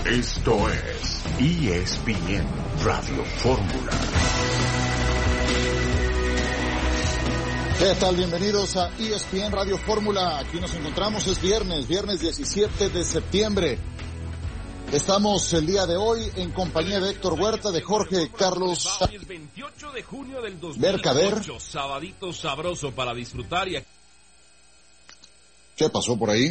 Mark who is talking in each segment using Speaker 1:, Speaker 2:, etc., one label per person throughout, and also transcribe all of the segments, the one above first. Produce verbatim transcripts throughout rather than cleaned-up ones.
Speaker 1: Esto es E S P N Radio Fórmula.
Speaker 2: ¿Qué tal? Bienvenidos a E S P N Radio Fórmula. Aquí nos encontramos, es viernes, viernes diecisiete de septiembre. Estamos el día de hoy en compañía de Héctor Huerta, de Jorge Carlos
Speaker 3: veintiocho de junio del dos mil ocho,
Speaker 2: Mercader.
Speaker 3: Sabadito sabroso para disfrutar. Y...
Speaker 2: ¿Qué pasó por ahí?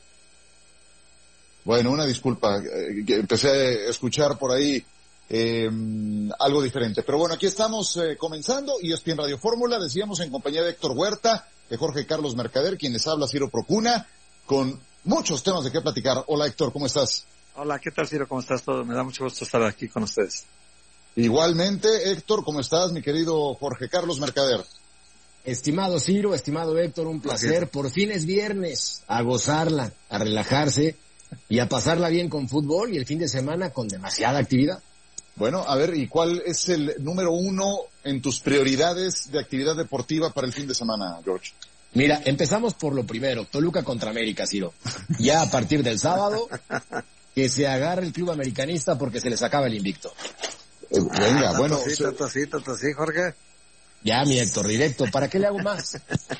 Speaker 2: Bueno, una disculpa, eh, empecé a escuchar por ahí eh, algo diferente. Pero bueno, aquí estamos eh, comenzando E S P N Radio Fórmula, decíamos, en compañía de Héctor Huerta, de Jorge Carlos Mercader, quien les habla, Ciro Procuna, con muchos temas de qué platicar. Hola Héctor, ¿cómo estás?
Speaker 4: Hola, ¿qué tal, Ciro? ¿Cómo estás? Todo? Me da mucho gusto estar aquí con ustedes.
Speaker 2: Igualmente, Héctor, ¿cómo estás, mi querido Jorge Carlos Mercader?
Speaker 5: Estimado Ciro, estimado Héctor, un placer. Por fin es viernes, a gozarla, a relajarse y a pasarla bien con fútbol, y el fin de semana con demasiada actividad.
Speaker 2: Bueno, a ver, ¿y cuál es el número uno en tus prioridades de actividad deportiva para el fin de semana, George?
Speaker 5: Mira, empezamos por lo primero, Toluca contra América, Ciro. Ya a partir del sábado, que se agarre el club americanista porque se les acaba el invicto.
Speaker 2: Eh, venga,
Speaker 4: ah,
Speaker 2: bueno.
Speaker 4: Tanto sí, tanto sí, tanto sí, Jorge.
Speaker 5: Ya, mi Héctor, directo, ¿para qué le hago más?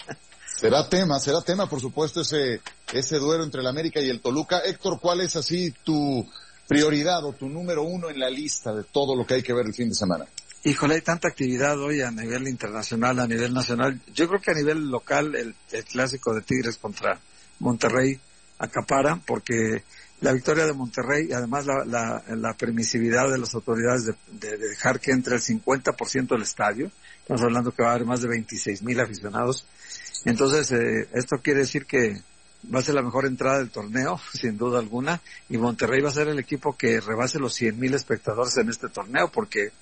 Speaker 2: Será tema, será tema, por supuesto, ese ese duelo entre el América y el Toluca. Héctor, ¿cuál es así tu prioridad o tu número uno en la lista de todo lo que hay que ver el fin de semana?
Speaker 4: Híjole, hay tanta actividad hoy a nivel internacional, a nivel nacional. Yo creo que a nivel local el, el clásico de Tigres contra Monterrey acapara, porque la victoria de Monterrey y además la, la, la permisividad de las autoridades de, de, de dejar que entre el cincuenta por ciento del estadio. Estamos hablando que va a haber más de veintiséis mil aficionados. Entonces, eh, esto quiere decir que va a ser la mejor entrada del torneo, sin duda alguna, y Monterrey va a ser el equipo que rebase los cien mil espectadores en este torneo, porque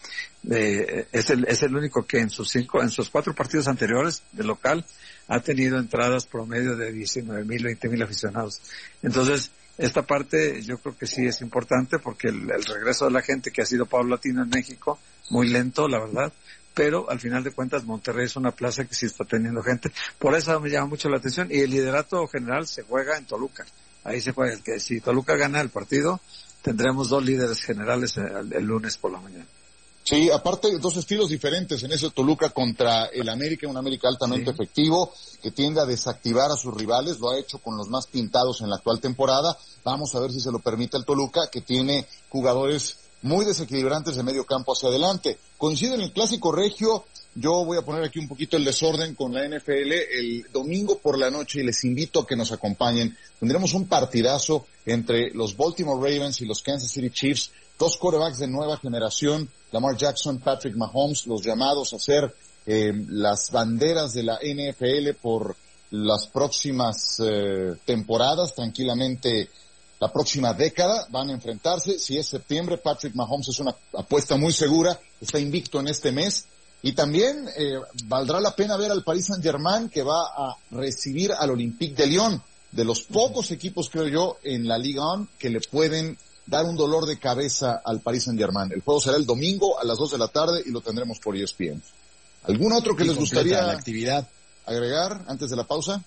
Speaker 4: eh, es el es el único que en sus cinco, en sus cuatro partidos anteriores de local ha tenido entradas promedio de diecinueve mil, veinte mil aficionados. Entonces, esta parte yo creo que sí es importante, porque el, el regreso de la gente, que ha sido paulatino en México, muy lento, la verdad, pero al final de cuentas Monterrey es una plaza que sí está teniendo gente. Por eso me llama mucho la atención. Y el liderato general se juega en Toluca. Ahí se juega el que si Toluca gana el partido, tendremos dos líderes generales el, el lunes por la mañana.
Speaker 2: Sí, aparte dos estilos diferentes en ese Toluca contra el América, un América altamente sí. efectivo, que tiende a desactivar a sus rivales, lo ha hecho con los más pintados en la actual temporada. Vamos a ver si se lo permite el Toluca, que tiene jugadores muy desequilibrantes de medio campo hacia adelante. Coincide en el clásico regio. Yo voy a poner aquí un poquito el desorden con la N F L el domingo por la noche, y les invito a que nos acompañen. Tendremos un partidazo entre los Baltimore Ravens y los Kansas City Chiefs, dos quarterbacks de nueva generación, Lamar Jackson, Patrick Mahomes, los llamados a ser eh, las banderas de la N F L por las próximas eh, temporadas, tranquilamente la próxima década van a enfrentarse. Si es septiembre, Patrick Mahomes es una apuesta muy segura, está invicto en este mes. Y también eh, valdrá la pena ver al Paris Saint-Germain, que va a recibir al Olympique de Lyon, de los pocos equipos, creo yo, en la Ligue uno que le pueden dar un dolor de cabeza al Paris Saint-Germain. El juego será el domingo a las dos de la tarde y lo tendremos por E S P N. ¿Algún otro que
Speaker 5: y
Speaker 2: les gustaría
Speaker 5: la actividad
Speaker 2: agregar antes de la pausa?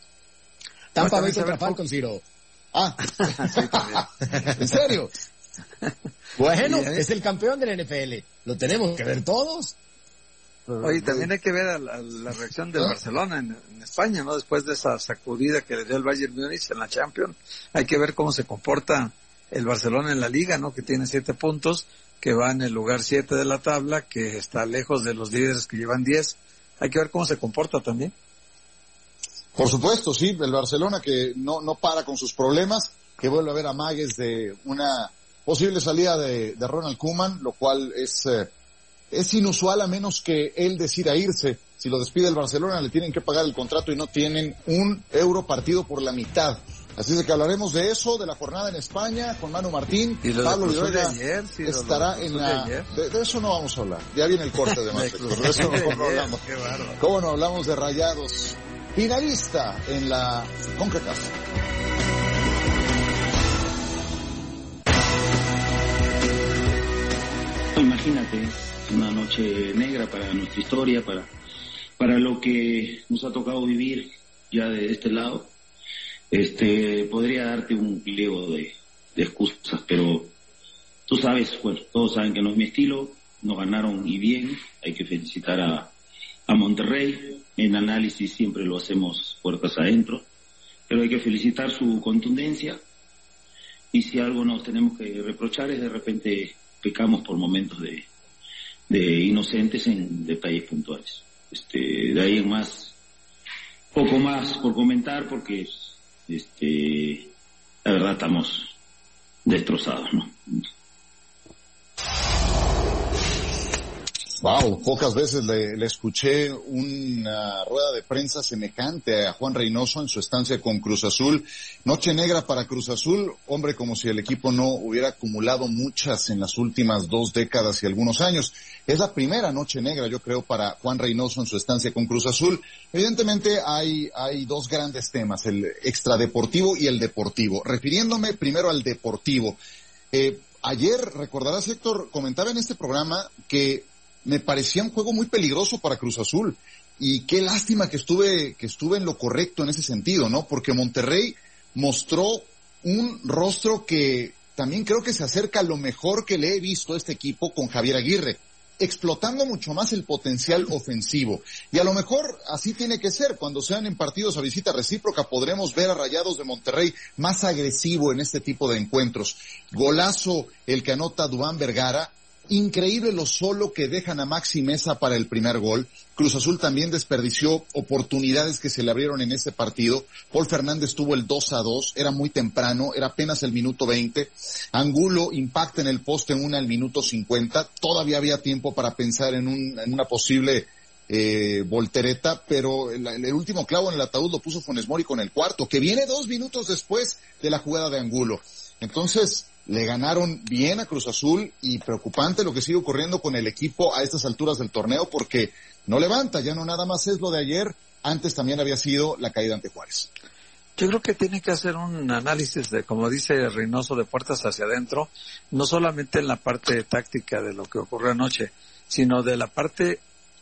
Speaker 5: Tampa Bay contra Falcons, Ciro.
Speaker 2: Ah,
Speaker 4: sí, también.
Speaker 2: ¿En serio?
Speaker 5: Bueno, es el campeón de la N F L. Lo tenemos que ver todos.
Speaker 4: Oye, también hay que ver a la, a la reacción del ¿Ah? Barcelona en, en España, ¿no? Después de esa sacudida que le dio el Bayern Múnich en la Champions. Hay que ver cómo se comporta el Barcelona en la Liga, ¿no? Que tiene siete puntos, que va en el lugar siete de la tabla, que está lejos de los líderes que llevan diez. Hay que ver cómo se comporta también.
Speaker 2: Por supuesto, sí, el Barcelona que no no para con sus problemas, que vuelve a haber amagues de una posible salida de, de Ronald Koeman, lo cual es eh, es inusual, a menos que él decida irse. Si lo despide el Barcelona, le tienen que pagar el contrato y no tienen un euro partido por la mitad. Así es que hablaremos de eso, de la jornada en España, con Manu Martín.
Speaker 4: Y
Speaker 2: Pablo Viroya
Speaker 4: ayer, sí,
Speaker 2: estará en la... De, de, de eso no vamos a hablar. Ya viene el corte de más. De eso no, no hablamos. ¿Cómo no hablamos de Rayados? Finalista en la CONCACAF.
Speaker 6: Imagínate, una noche negra para nuestra historia, para, para lo que nos ha tocado vivir ya de este lado. Este, podría darte un pliego de, de excusas, pero tú sabes, bueno, todos saben que no es mi estilo, nos ganaron y bien, hay que felicitar a, a Monterrey, en análisis siempre lo hacemos puertas adentro, pero hay que felicitar su contundencia, y si algo nos tenemos que reprochar es de repente pecamos por momentos de, de inocentes en detalles puntuales. Este, de ahí en más, poco más por comentar porque este, la verdad estamos destrozados, ¿no?
Speaker 2: Wow, pocas veces le, le escuché una rueda de prensa semejante a Juan Reynoso en su estancia con Cruz Azul. Noche negra para Cruz Azul, hombre, como si el equipo no hubiera acumulado muchas en las últimas dos décadas y algunos años. Es la primera noche negra, yo creo, para Juan Reynoso en su estancia con Cruz Azul. Evidentemente hay, hay dos grandes temas, el extradeportivo y el deportivo. Refiriéndome primero al deportivo. Eh, ayer, recordarás, Héctor, comentaba en este programa que me parecía un juego muy peligroso para Cruz Azul, y qué lástima que estuve, que estuve en lo correcto en ese sentido, ¿no? Porque Monterrey mostró un rostro que también creo que se acerca a lo mejor que le he visto a este equipo con Javier Aguirre, explotando mucho más el potencial ofensivo. Y a lo mejor así tiene que ser, cuando sean en partidos a visita recíproca podremos ver a Rayados de Monterrey más agresivo en este tipo de encuentros. Golazo el que anota Duván Vergara. Increíble lo solo que dejan a Maxi Meza para el primer gol. Cruz Azul también desperdició oportunidades que se le abrieron en este partido. Paul Fernández tuvo el dos a dos, era muy temprano, era apenas el minuto veinte. Angulo impacta en el poste una al minuto cincuenta. Todavía había tiempo para pensar en, un, en una posible eh, voltereta, pero el, el último clavo en el ataúd lo puso Funes Mori con el cuarto, que viene dos minutos después de la jugada de Angulo. Entonces, le ganaron bien a Cruz Azul, y preocupante lo que sigue ocurriendo con el equipo a estas alturas del torneo, porque no levanta, ya no nada más es lo de ayer, antes también había sido la caída ante Juárez.
Speaker 4: Yo creo que tiene que hacer un análisis de, como dice Reynoso, de puertas hacia adentro, no solamente en la parte táctica de lo que ocurrió anoche, sino de la parte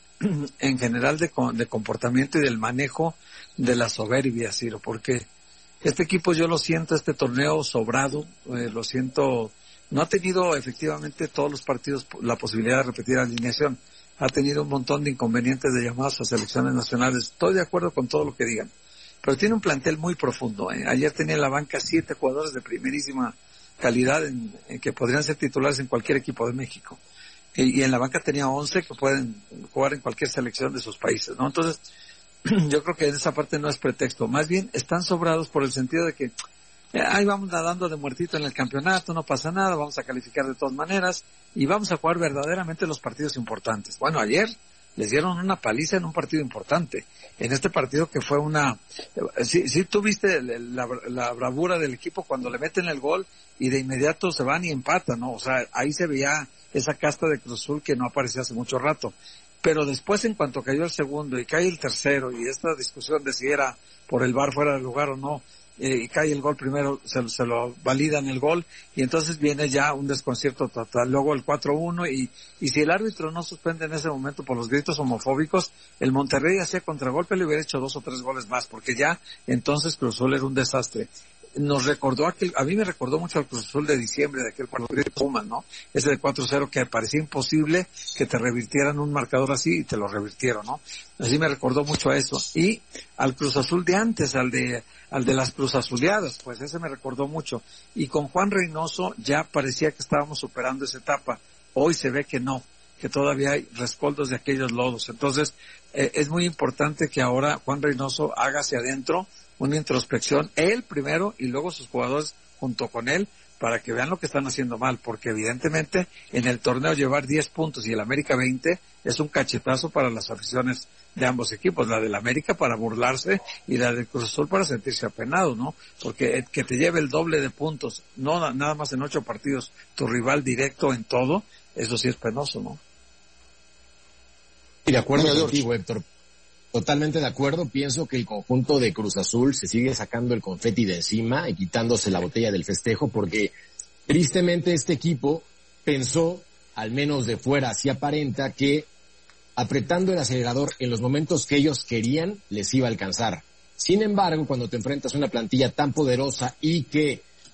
Speaker 4: en general de, de comportamiento y del manejo de la soberbia, Ciro, porque este equipo yo lo siento, este torneo sobrado, eh, lo siento, no ha tenido efectivamente todos los partidos la posibilidad de repetir alineación, ha tenido un montón de inconvenientes de llamadas a selecciones nacionales, estoy de acuerdo con todo lo que digan, pero tiene un plantel muy profundo, ¿eh? Ayer tenía en la banca siete jugadores de primerísima calidad en, en que podrían ser titulares en cualquier equipo de México, y, y en la banca tenía once que pueden jugar en cualquier selección de sus países, ¿no? Entonces, yo creo que esa parte no es pretexto, más bien están sobrados por el sentido de que eh, ahí vamos nadando de muertito en el campeonato, no pasa nada, vamos a calificar de todas maneras y vamos a jugar verdaderamente los partidos importantes. Bueno, ayer les dieron una paliza en un partido importante, en este partido que fue una, eh, sí, sí tuviste la, la bravura del equipo cuando le meten el gol y de inmediato se van y empatan, ¿no? O sea, ahí se veía esa casta de Cruz Azul que no aparecía hace mucho rato. Pero después, en cuanto cayó el segundo y cae el tercero, y esta discusión de si era por el V A R fuera de lugar o no, eh, y cae el gol primero, se, se lo validan el gol, y entonces viene ya un desconcierto total. Luego el cuatro uno, y, y si el árbitro no suspende en ese momento por los gritos homofóbicos, el Monterrey hacía contragolpe, le hubiera hecho dos o tres goles más, porque ya entonces Cruz Azul era un desastre. Nos recordó aquel, a mí me recordó mucho al Cruz Azul de diciembre, de aquel partido de Pumas, ¿no? Ese de cuatro cero que parecía imposible que te revirtieran un marcador así, y te lo revirtieron, ¿no? Así me recordó mucho a eso. Y al Cruz Azul de antes, al de, al de las Cruz Azuleadas, pues ese me recordó mucho. Y con Juan Reynoso ya parecía que estábamos superando esa etapa. Hoy se ve que no, que todavía hay rescoldos de aquellos lodos. Entonces, eh, es muy importante que ahora Juan Reynoso haga hacia adentro una introspección, él primero y luego sus jugadores junto con él, para que vean lo que están haciendo mal, porque evidentemente en el torneo llevar diez puntos y el América veinte es un cachetazo para las aficiones de ambos equipos, la del América para burlarse y la del Cruz Azul para sentirse apenado, ¿no? Porque que te lleve el doble de puntos, no nada más en ocho partidos, tu rival directo en todo, eso sí es penoso, ¿no?
Speaker 5: Y de acuerdo contigo, Héctor. Totalmente de acuerdo, pienso que el conjunto de Cruz Azul se sigue sacando el confeti de encima y quitándose la botella del festejo, porque tristemente este equipo pensó, al menos de fuera así aparenta, que apretando el acelerador en los momentos que ellos querían les iba a alcanzar. Sin embargo, cuando te enfrentas a una plantilla tan poderosa y que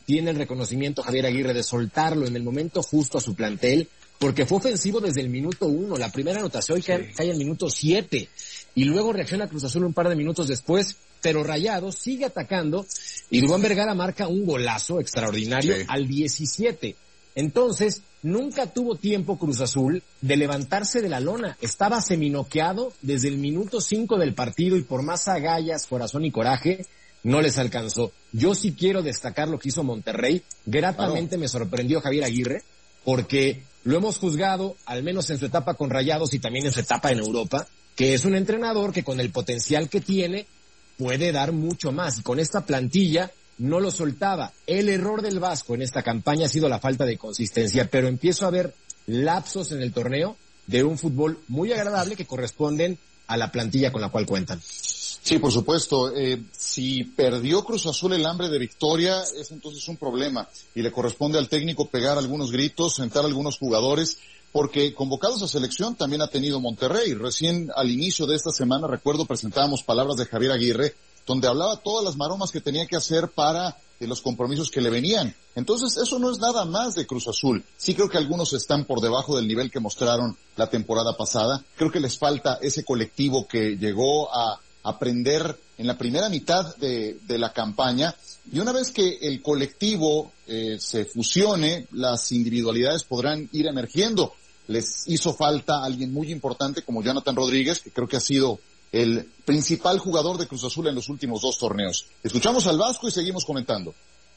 Speaker 5: tiene el reconocimiento Javier Aguirre de soltarlo en el momento justo a su plantel, porque fue ofensivo desde el minuto uno. La primera anotación sí. cae, cae al minuto siete, y luego reacciona Cruz Azul un par de minutos después, pero Rayados sigue atacando, y Duván Vergara marca un golazo extraordinario sí. al diecisiete. Entonces, nunca tuvo tiempo Cruz Azul de levantarse de la lona. Estaba seminoqueado desde el minuto cinco del partido, y por más agallas, corazón y coraje, no les alcanzó. Yo sí quiero destacar lo que hizo Monterrey. Gratamente claro. me sorprendió Javier Aguirre, porque lo hemos juzgado, al menos en su etapa con Rayados y también en su etapa en Europa, que es un entrenador que con el potencial que tiene puede dar mucho más, y con esta plantilla no lo soltaba. El error del Vasco en esta campaña ha sido la falta de consistencia, pero empiezo a ver lapsos en el torneo de un fútbol muy agradable que corresponden a la plantilla con la cual cuentan.
Speaker 2: Sí, por supuesto. Eh, si perdió Cruz Azul el hambre de victoria, es entonces un problema, y le corresponde al técnico pegar algunos gritos, sentar a algunos jugadores, porque convocados a selección también ha tenido Monterrey. Recién al inicio de esta semana, recuerdo, presentábamos palabras de Javier Aguirre, donde hablaba todas las maromas que tenía que hacer para eh, los compromisos que le venían. Entonces, eso no es nada más de Cruz Azul. Sí creo que algunos están por debajo del nivel que mostraron la temporada pasada. Creo que les falta ese colectivo que llegó a aprender en la primera mitad de, de la campaña, y una vez que el colectivo eh, se fusione, las individualidades podrán ir emergiendo. Les hizo falta alguien muy importante como Jonathan Rodríguez, que creo que ha sido el principal jugador de Cruz Azul en los últimos dos torneos. Escuchamos al Vasco y seguimos comentando.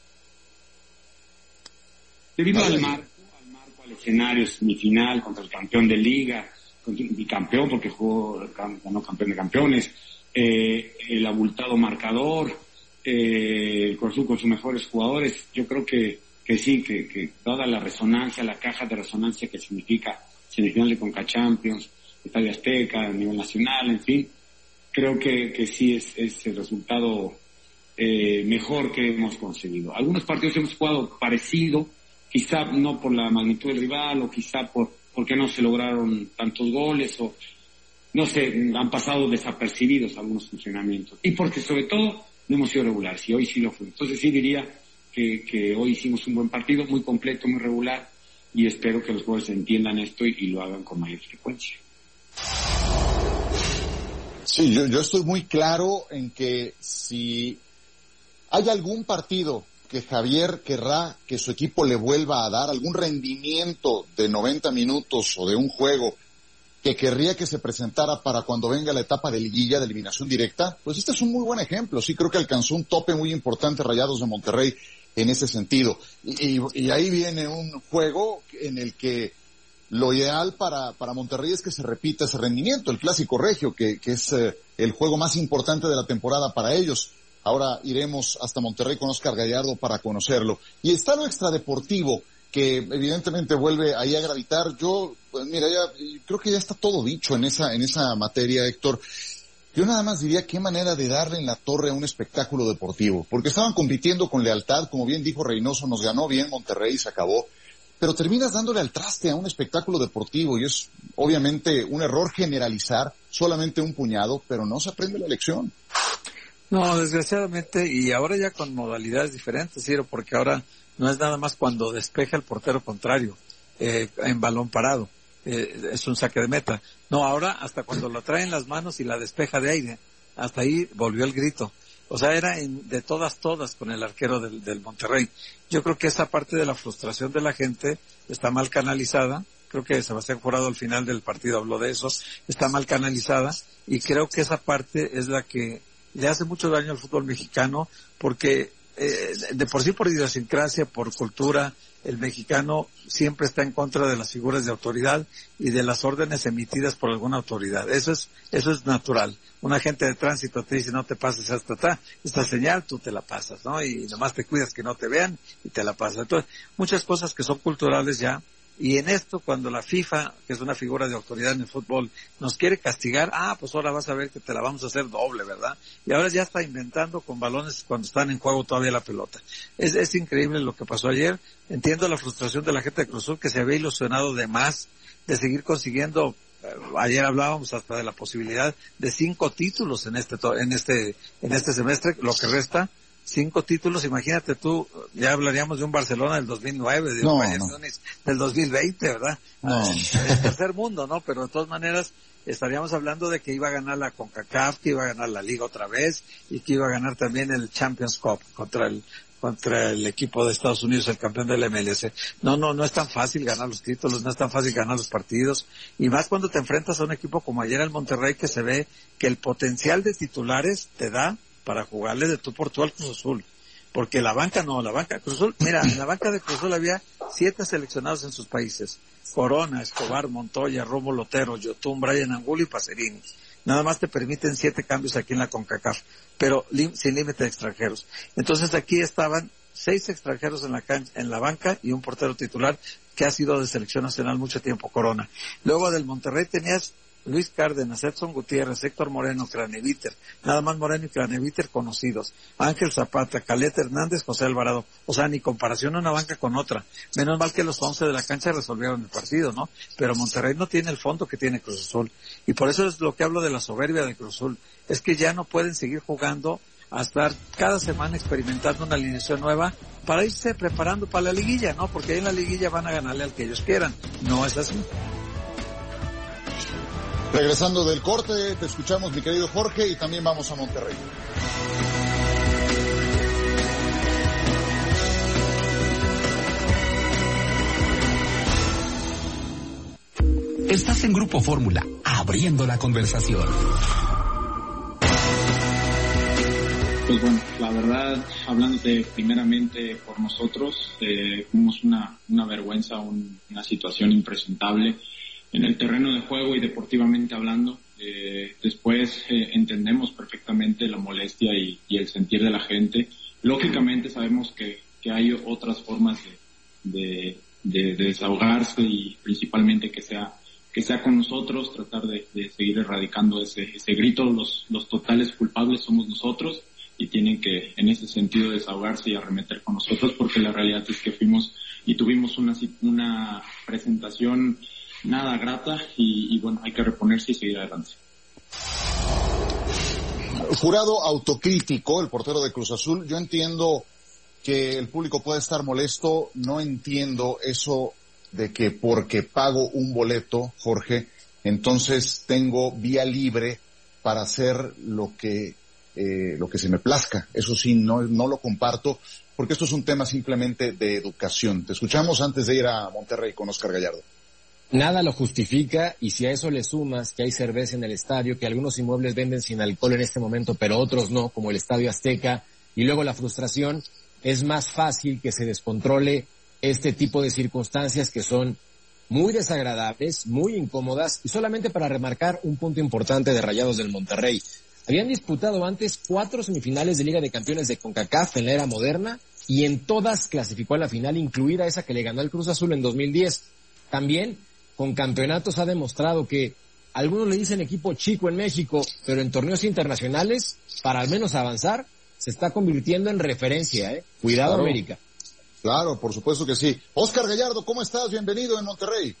Speaker 7: Debido al marco, al marco, al escenario semifinal contra el campeón de liga, bicampeón porque jugó, ganó campeón de campeones, eh, el abultado marcador, eh, el Cruz Azul con sus mejores jugadores, yo creo que, que sí, que, que toda la resonancia, la caja de resonancia que significa semifinal de Conca Champions, Estadio Azteca, a nivel nacional, en fin, creo que, que sí es, es el resultado eh, mejor que hemos conseguido. Algunos partidos hemos jugado parecido, quizá no por la magnitud del rival, o quizá por porque no se lograron tantos goles, o no sé, han pasado desapercibidos algunos funcionamientos, y porque sobre todo no hemos sido regulares, y hoy sí lo fue. Entonces sí diría que, que hoy hicimos un buen partido, muy completo, muy regular, y espero que los jugadores entiendan esto y, y lo hagan con mayor frecuencia.
Speaker 2: Sí, yo, yo estoy muy claro en que si hay algún partido que Javier querrá que su equipo le vuelva a dar, algún rendimiento de noventa minutos o de un juego que querría que se presentara para cuando venga la etapa de liguilla, de eliminación directa, pues este es un muy buen ejemplo. Sí creo que alcanzó un tope muy importante Rayados de Monterrey en ese sentido. Y, y, y ahí viene un juego en el que lo ideal para, para Monterrey es que se repita ese rendimiento, el clásico regio, que, que es eh, el juego más importante de la temporada para ellos. Ahora iremos hasta Monterrey con Oscar Gallardo para conocerlo. Y está lo extradeportivo, que evidentemente vuelve ahí a gravitar. Yo, pues mira, ya creo que ya está todo dicho en esa, en esa materia, Héctor. Yo nada más diría qué manera de darle en la torre a un espectáculo deportivo, porque estaban compitiendo con lealtad, como bien dijo Reynoso, nos ganó bien Monterrey y se acabó. Pero terminas dándole al traste a un espectáculo deportivo, y es obviamente un error generalizar solamente un puñado, pero no se aprende la lección.
Speaker 4: No, desgraciadamente, y ahora ya con modalidades diferentes, Ciro, porque ahora no es nada más cuando despeja el portero contrario eh, en balón parado, eh, es un saque de meta. No, ahora hasta cuando lo trae en las manos y la despeja de aire, hasta ahí volvió el grito. O sea, era en, de todas, todas con el arquero del, del Monterrey. Yo creo que esa parte de la frustración de la gente está mal canalizada. Creo que Sebastián Jurado al final del partido habló de eso. Está mal canalizada, y creo que esa parte es la que le hace mucho daño al fútbol mexicano, porque eh, de por sí, por idiosincrasia, por cultura, el mexicano siempre está en contra de las figuras de autoridad y de las órdenes emitidas por alguna autoridad. Eso es, eso es natural. Un agente de tránsito te dice no te pases hasta acá, esta señal tú te la pasas, ¿no? Y nomás te cuidas que no te vean y te la pasas. Entonces, muchas cosas que son culturales ya. Y en esto, cuando la FIFA, que es una figura de autoridad en el fútbol, nos quiere castigar, ah, pues ahora vas a ver que te la vamos a hacer doble, ¿verdad? Y ahora ya está inventando con balones cuando están en juego todavía la pelota. Es, es increíble lo que pasó ayer. Entiendo la frustración de la gente de Cruz Azul, que se había ilusionado de más, de seguir consiguiendo. Ayer hablábamos hasta de la posibilidad de cinco títulos en este, en este, en este semestre, lo que resta. cinco títulos, imagínate tú, ya hablaríamos de un Barcelona del dos mil nueve, de
Speaker 2: no,
Speaker 4: un Bayern
Speaker 2: no.
Speaker 4: Múnich del dos mil veinte, ¿verdad?
Speaker 2: No.
Speaker 4: El tercer mundo, ¿no? Pero de todas maneras estaríamos hablando de que iba a ganar la CONCACAF, que iba a ganar la Liga otra vez y que iba a ganar también el Champions Cup contra el contra el equipo de Estados Unidos, el campeón del M L S. No, no, no es tan fácil ganar los títulos, no es tan fácil ganar los partidos, y más cuando te enfrentas a un equipo como ayer el Monterrey, que se ve que el potencial de titulares te da para jugarle de tú por tú al Cruz Azul. Porque la banca no, la banca, Cruz Azul, mira, en la banca de Cruz Azul había siete seleccionados en sus países. Corona, Escobar, Montoya, Romo Lotero, Yotun, Brian Angulo y Pacerini. Nada más te permiten siete cambios aquí en la CONCACAF, pero li- sin límite de extranjeros. Entonces aquí estaban seis extranjeros en la cancha, en la banca y un portero titular que ha sido de selección nacional mucho tiempo, Corona. Luego del Monterrey tenías Luis Cárdenas, Edson Gutiérrez, Héctor Moreno, Craneviter, nada más Moreno y Craneviter conocidos, Ángel Zapata, Caleta Hernández, José Alvarado, o sea, ni comparación una banca con otra. Menos mal que los once de la cancha resolvieron el partido, ¿no? Pero Monterrey no tiene el fondo que tiene Cruz Azul, y por eso es lo que hablo de la soberbia de Cruz Azul, es que ya no pueden seguir jugando a estar cada semana experimentando una alineación nueva para irse preparando para la liguilla, ¿no? Porque ahí en la liguilla van a ganarle al que ellos quieran, no es así.
Speaker 2: Regresando del corte, te escuchamos, mi querido Jorge, y también vamos a Monterrey.
Speaker 1: Estás en Grupo Fórmula, abriendo la conversación.
Speaker 6: Pues bueno, la verdad, hablándote primeramente por nosotros, eh, fuimos una, una vergüenza, un, una situación impresentable en el terreno de juego y deportivamente hablando. Eh, después eh, entendemos perfectamente la molestia y, y el sentir de la gente. Lógicamente sabemos que, que hay otras formas de, de, de, de desahogarse, y principalmente que sea que sea con nosotros, tratar de, de seguir erradicando ese, ese grito. Los, los totales culpables somos nosotros, y tienen que en ese sentido desahogarse y arremeter con nosotros, porque la realidad es que fuimos y tuvimos una, una presentación nada grata, y, y bueno, hay que reponerse y seguir adelante.
Speaker 2: Jurado autocrítico, el portero de Cruz Azul. Yo entiendo que el público puede estar molesto, no entiendo eso de que porque pago un boleto, Jorge, entonces tengo vía libre para hacer lo que eh, lo que se me plazca. Eso sí, no, no lo comparto, porque esto es un tema simplemente de educación. Te escuchamos antes de ir a Monterrey con Oscar Gallardo.
Speaker 5: Nada lo justifica, y si a eso le sumas que hay cerveza en el estadio, que algunos inmuebles venden sin alcohol en este momento, pero otros no, como el Estadio Azteca, y luego la frustración, es más fácil que se descontrole este tipo de circunstancias que son muy desagradables, muy incómodas, y solamente para remarcar un punto importante de Rayados del Monterrey. Habían disputado antes cuatro semifinales de Liga de Campeones de CONCACAF en la era moderna, y en todas clasificó a la final, incluida esa que le ganó al Cruz Azul en dos mil diez. También, con campeonatos ha demostrado que algunos le dicen equipo chico en México, pero en torneos internacionales, para al menos avanzar, se está convirtiendo en referencia, ¿eh? Cuidado,
Speaker 2: Claro.
Speaker 5: América.
Speaker 2: Claro, por supuesto que sí. Oscar Gallardo, ¿cómo estás? Bienvenido en Monterrey.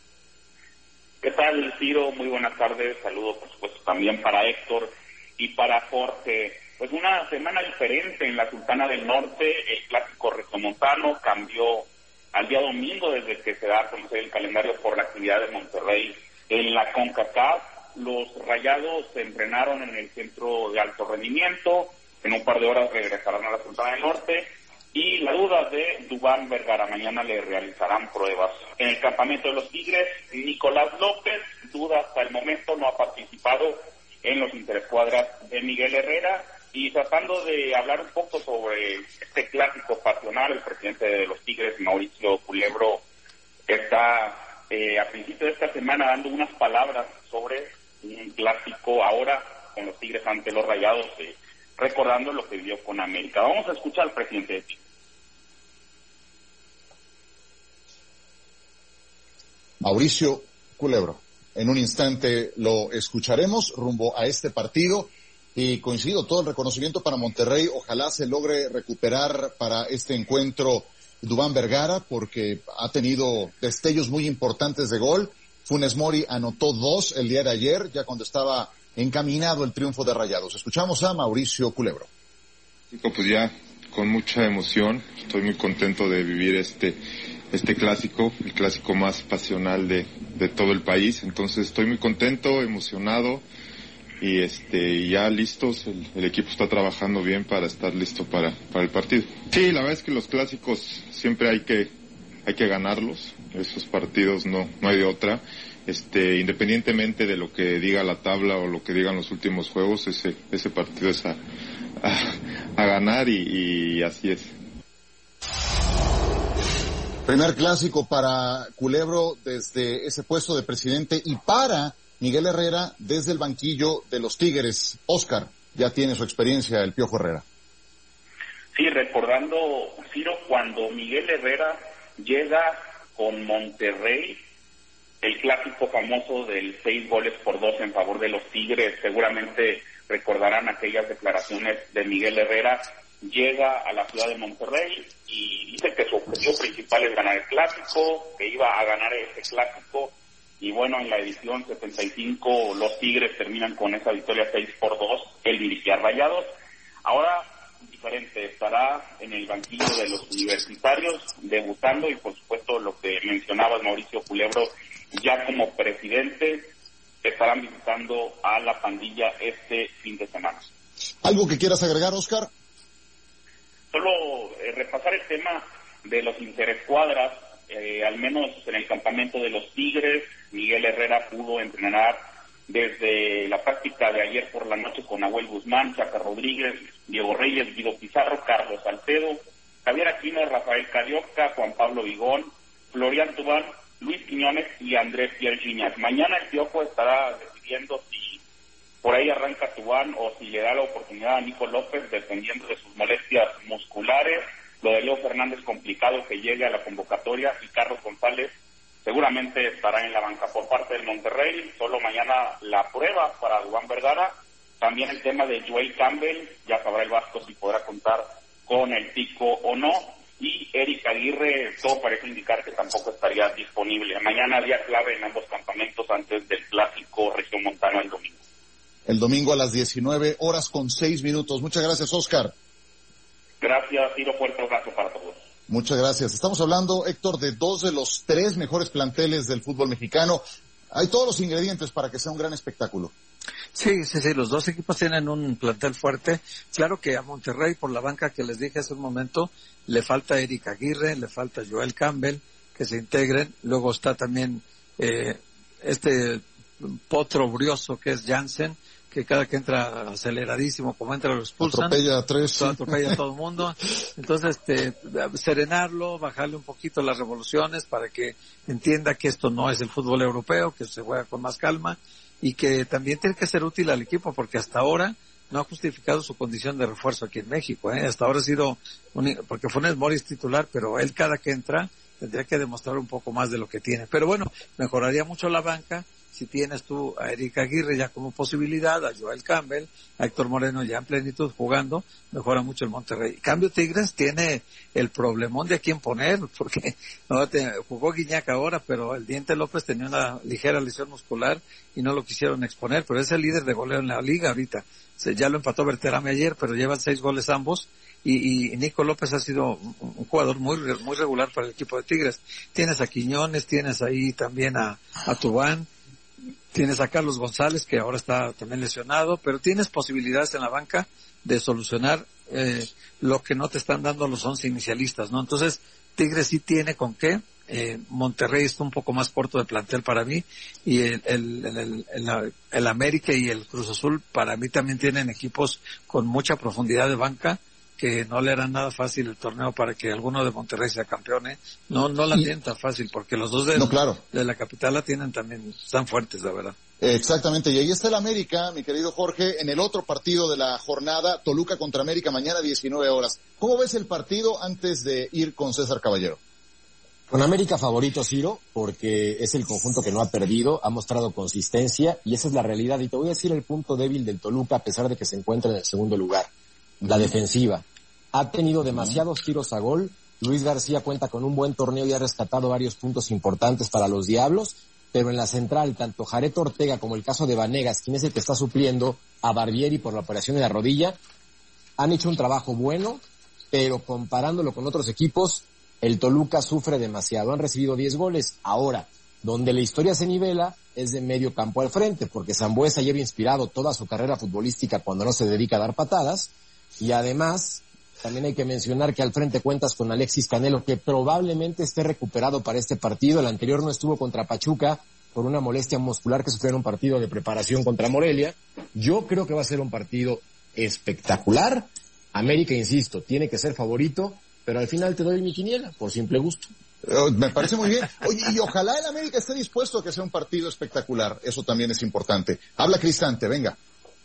Speaker 8: ¿Qué tal, Ciro? Muy buenas tardes. Saludos, por supuesto, también para Héctor y para Jorge. Pues una semana diferente en la Sultana del Norte. El clásico regiomontano cambió al día domingo, desde que se da a conocer el calendario por la actividad de Monterrey en la CONCACAF. Los Rayados se entrenaron en el centro de alto rendimiento. En un par de horas regresarán a la Sultana del Norte. Y la duda de Dubán Vergara, mañana le realizarán pruebas. En el campamento de los Tigres, Nicolás López, duda hasta el momento, no ha participado en los interescuadras de Miguel Herrera. Y tratando de hablar un poco sobre este clásico pasional, el presidente de los Tigres, Mauricio Culebro, está eh, a principio de esta semana dando unas palabras sobre un clásico ahora con los Tigres ante los Rayados, eh, recordando lo que vivió con América. Vamos a escuchar al presidente de Tigres.
Speaker 2: Mauricio Culebro. En un instante lo escucharemos rumbo a este partido, y coincido, todo el reconocimiento para Monterrey. Ojalá se logre recuperar para este encuentro Dubán Vergara, porque ha tenido destellos muy importantes de gol. Funes Mori anotó dos el día de ayer, ya cuando estaba encaminado el triunfo de Rayados. Escuchamos a Mauricio Culebro.
Speaker 9: Pues ya con mucha emoción, estoy muy contento de vivir este este clásico, el clásico más pasional de, de todo el país, entonces estoy muy contento, emocionado y este ya listos, el, el equipo está trabajando bien para estar listo para, para el partido. Sí, la verdad es que los clásicos siempre hay que hay que ganarlos, esos partidos no no hay de otra, este independientemente de lo que diga la tabla o lo que digan los últimos juegos, ese ese partido es a a, a ganar y, y así es.
Speaker 2: Primer clásico para Culebro desde ese puesto de presidente y para Miguel Herrera desde el banquillo de los Tigres. Oscar, ya tiene su experiencia el Piojo Herrera.
Speaker 8: Sí, recordando, Ciro, cuando Miguel Herrera llega con Monterrey, el clásico famoso del seis goles por dos en favor de los Tigres, seguramente recordarán aquellas declaraciones de Miguel Herrera. Llega a la ciudad de Monterrey y dice que su objetivo principal es ganar el clásico, que iba a ganar ese clásico, y bueno, en la edición setenta y cinco los Tigres terminan con esa victoria seis por dos, él dirigía a Rayados. Ahora, diferente, estará en el banquillo de los universitarios, debutando, y por supuesto lo que mencionabas, Mauricio Culebro, ya como presidente, estarán visitando a la pandilla este fin de semana.
Speaker 2: ¿Algo que quieras agregar, Oscar?
Speaker 8: Solo eh, repasar el tema de los interescuadras, eh, al menos en el campamento de los Tigres, Miguel Herrera pudo entrenar desde la práctica de ayer por la noche con Nahuel Guzmán, Chaca Rodríguez, Diego Reyes, Guido Pizarro, Carlos Salcedo, Javier Aquino, Rafael Carioca, Juan Pablo Vigón, Florian Tubán, Luis Quiñones y Andrés Pierre Gignac. Mañana el Piojo estará decidiendo si por ahí arranca Tubán o si le da la oportunidad a Nico López, dependiendo de sus molestias musculares. Lo de Leo Fernández complicado que llegue a la convocatoria, y Carlos González seguramente estará en la banca por parte del Monterrey. Solo mañana la prueba para Duván Vergara. También el tema de Joel Campbell, ya sabrá el Vasco si podrá contar con el Tico o no. Y Eric Aguirre, todo parece indicar que tampoco estaría disponible. Mañana día clave en ambos campamentos antes del clásico regiomontano el domingo.
Speaker 2: El domingo a las diecinueve horas con seis minutos. Muchas gracias, Oscar.
Speaker 8: Gracias, Tiro, fuerte abrazo para todos.
Speaker 2: Muchas gracias. Estamos hablando, Héctor, de dos de los tres mejores planteles del fútbol mexicano. Hay todos los ingredientes para que sea un gran espectáculo.
Speaker 4: Sí, sí, sí, los dos equipos tienen un plantel fuerte. Claro que a Monterrey, por la banca que les dije hace un momento, le falta Eric Aguirre, le falta Joel Campbell, que se integren. Luego está también eh, este potro brioso que es Jansen, que cada que entra aceleradísimo, como entra lo expulsan.
Speaker 2: Atropella a tres.
Speaker 4: Atropella a todo el mundo. Entonces, este, serenarlo, bajarle un poquito las revoluciones para que entienda que esto no es el fútbol europeo, que se juega con más calma y que también tiene que ser útil al equipo, porque hasta ahora no ha justificado su condición de refuerzo aquí en México, ¿eh? Hasta ahora ha sido, un, porque Funes Mori es titular, pero él cada que entra tendría que demostrar un poco más de lo que tiene. Pero bueno, mejoraría mucho la banca si tienes tú a Eric Aguirre ya como posibilidad, a Joel Campbell, a Héctor Moreno ya en plenitud jugando, mejora mucho el Monterrey. Cambio Tigres tiene el problemón de a quién poner, porque no te, jugó Gignac ahora, pero el Diente López tenía una ligera lesión muscular y no lo quisieron exponer, pero es el líder de goleo en la liga ahorita. Se, ya lo empató Berterame ayer, pero llevan seis goles ambos. Y, y Nico López ha sido un, un jugador muy muy regular para el equipo de Tigres. Tienes a Quiñones, tienes ahí también a, a Tubán, tienes a Carlos González, que ahora está también lesionado, pero tienes posibilidades en la banca de solucionar eh, lo que no te están dando los once inicialistas, ¿no? Entonces, Tigres sí tiene con qué. Eh, Monterrey está un poco más corto de plantel para mí, y el, el, el, el, el, el América y el Cruz Azul para mí también tienen equipos con mucha profundidad de banca, que no le harán nada fácil el torneo para que alguno de Monterrey sea campeón, ¿eh? No, no la tienen tan fácil, porque los dos de,
Speaker 2: no, claro.
Speaker 4: de la capital la tienen también, están fuertes, la verdad.
Speaker 2: Exactamente, y ahí está el América, mi querido Jorge, en el otro partido de la jornada, Toluca contra América, mañana diecinueve horas. ¿Cómo ves el partido antes de ir con César Caballero?
Speaker 5: Con América favorito, Ciro, porque es el conjunto que no ha perdido, ha mostrado consistencia, y esa es la realidad. Y te voy a decir el punto débil del Toluca, a pesar de que se encuentra en el segundo lugar. La defensiva. Ha tenido demasiados tiros a gol. Luis García cuenta con un buen torneo y ha rescatado varios puntos importantes para los Diablos, pero en la central, tanto Jared Ortega como el caso de Vanegas, quien es el que está supliendo a Barbieri por la operación de la rodilla, han hecho un trabajo bueno, pero comparándolo con otros equipos, el Toluca sufre demasiado. Han recibido diez goles. Ahora, donde la historia se nivela es de medio campo al frente, porque Sambueza lleva inspirado toda su carrera futbolística cuando no se dedica a dar patadas, y además también hay que mencionar que al frente cuentas con Alexis Canelo, que probablemente esté recuperado para este partido. El anterior no estuvo contra Pachuca por una molestia muscular que sufrió en un partido de preparación contra Morelia. Yo creo que va a ser un partido espectacular. América, insisto, tiene que ser favorito, pero al final te doy mi quiniela, por simple gusto.
Speaker 2: Uh, me parece muy bien. Oye, y ojalá el América esté dispuesto a que sea un partido espectacular. Eso también es importante. Habla Cristante, venga.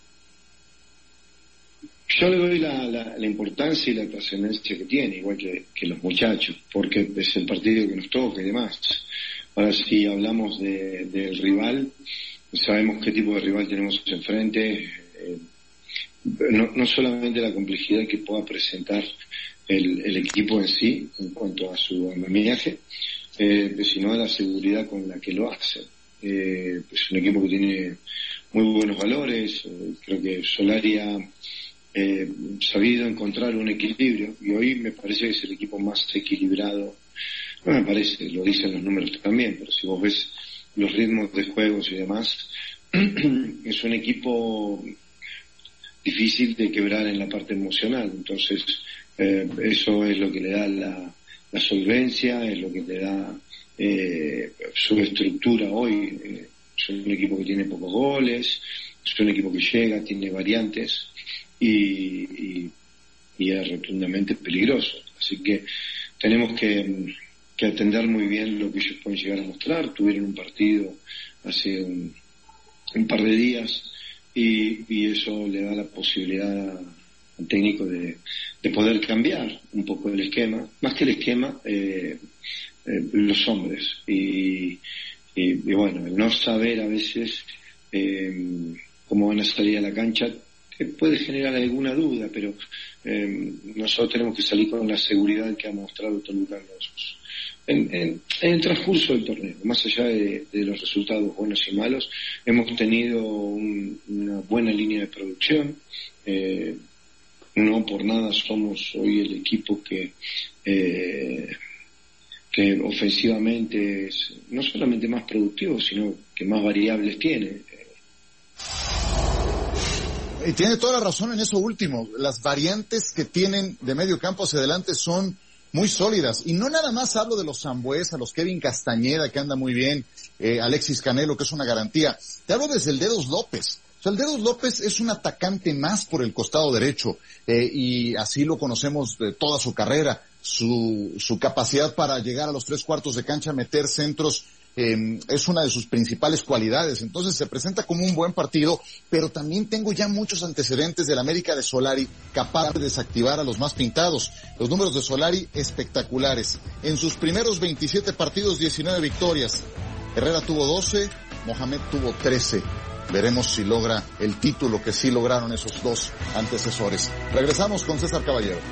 Speaker 10: Yo le doy la, la, la importancia y la trascendencia que tiene, igual que, que los muchachos, porque es el partido que nos toca y demás. Ahora, si hablamos de, del rival, sabemos qué tipo de rival tenemos enfrente, eh, no, no solamente la complejidad que pueda presentar el, el equipo en sí, en cuanto a su andamiaje, eh, sino la seguridad con la que lo hace. Eh, es un equipo que tiene muy buenos valores, eh, creo que Solari ha eh, sabido encontrar un equilibrio, y hoy me parece que es el equipo más equilibrado. No me parece, lo dicen los números también, pero si vos ves los ritmos de juegos y demás, es un equipo difícil de quebrar en la parte emocional. Entonces, eh, eso es lo que le da la, la solvencia, es lo que le da eh, su estructura hoy. Eh, es un equipo que tiene pocos goles, es un equipo que llega, tiene variantes y, y, y es rotundamente peligroso. Así que tenemos que, que atender muy bien lo que ellos pueden llegar a mostrar. Tuvieron un partido hace un, un par de días y, y eso le da la posibilidad al técnico de, de poder cambiar un poco el esquema, más que el esquema, eh, eh, los hombres. Y, y, y bueno, el no saber a veces eh, cómo van a salir a la cancha que puede generar alguna duda, pero eh, nosotros tenemos que salir con la seguridad que ha mostrado Toluca en, en, en el transcurso del torneo. Más allá de, de los resultados buenos y malos, hemos tenido un, una buena línea de producción. Eh, no por nada somos hoy el equipo que eh, que ofensivamente es no solamente más productivo, sino que más variables tiene.
Speaker 2: Y tiene toda la razón en eso último. Las variantes que tienen de medio campo hacia adelante son muy sólidas. Y no nada más hablo de los Sambuesa, los Kevin Castañeda, que anda muy bien, eh, Alexis Canelo, que es una garantía. Te hablo desde el Dedos López. O sea, el Dedos López es un atacante más por el costado derecho, eh, y así lo conocemos de toda su carrera. Su, su capacidad para llegar a los tres cuartos de cancha, meter centros, eh, es una de sus principales cualidades. Entonces se presenta como un buen partido, pero también tengo ya muchos antecedentes del América de Solari capaz de desactivar a los más pintados. Los números de Solari espectaculares. En sus primeros veintisiete partidos, diecinueve victorias. Herrera tuvo doce, Mohamed tuvo trece. Veremos si logra el título que sí lograron esos dos antecesores. Regresamos con César Caballero.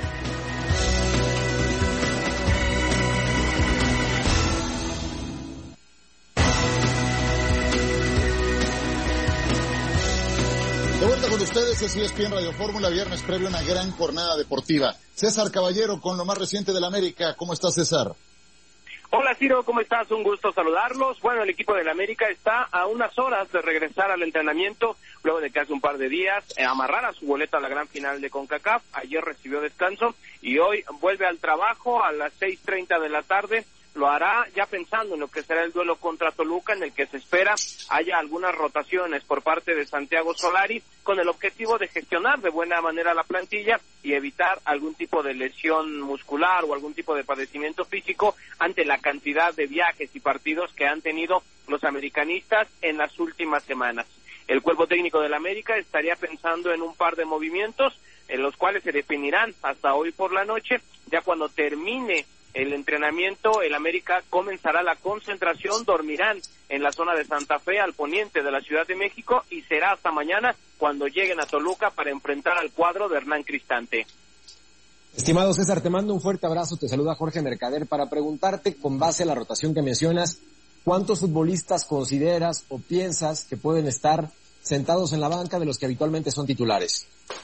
Speaker 2: De vuelta con ustedes, es E S P N Radio Fórmula, viernes previo a una gran jornada deportiva. César Caballero con lo más reciente del América. ¿Cómo estás, César?
Speaker 11: Hola Ciro, ¿cómo estás? Un gusto saludarlos. Bueno, el equipo del América está a unas horas de regresar al entrenamiento, luego de que hace un par de días eh, amarrara su boleto a la gran final de CONCACAF. Ayer recibió descanso y hoy vuelve al trabajo a las seis treinta de la tarde. Lo hará ya pensando en lo que será el duelo contra Toluca, en el que se espera haya algunas rotaciones por parte de Santiago Solari, con el objetivo de gestionar de buena manera la plantilla y evitar algún tipo de lesión muscular o algún tipo de padecimiento físico ante la cantidad de viajes y partidos que han tenido los americanistas en las últimas semanas. El cuerpo técnico del América estaría pensando en un par de movimientos, en los cuales se definirán hasta hoy por la noche. Ya cuando termine el entrenamiento, el América comenzará la concentración, dormirán en la zona de Santa Fe, al poniente de la Ciudad de México, y será hasta mañana cuando lleguen a Toluca para enfrentar al cuadro de Hernán Cristante.
Speaker 5: Estimado César, te mando un fuerte abrazo, te saluda Jorge Mercader para preguntarte, con base a la rotación que mencionas, ¿cuántos futbolistas consideras o piensas que pueden estar sentados en la banca de los que habitualmente son titulares?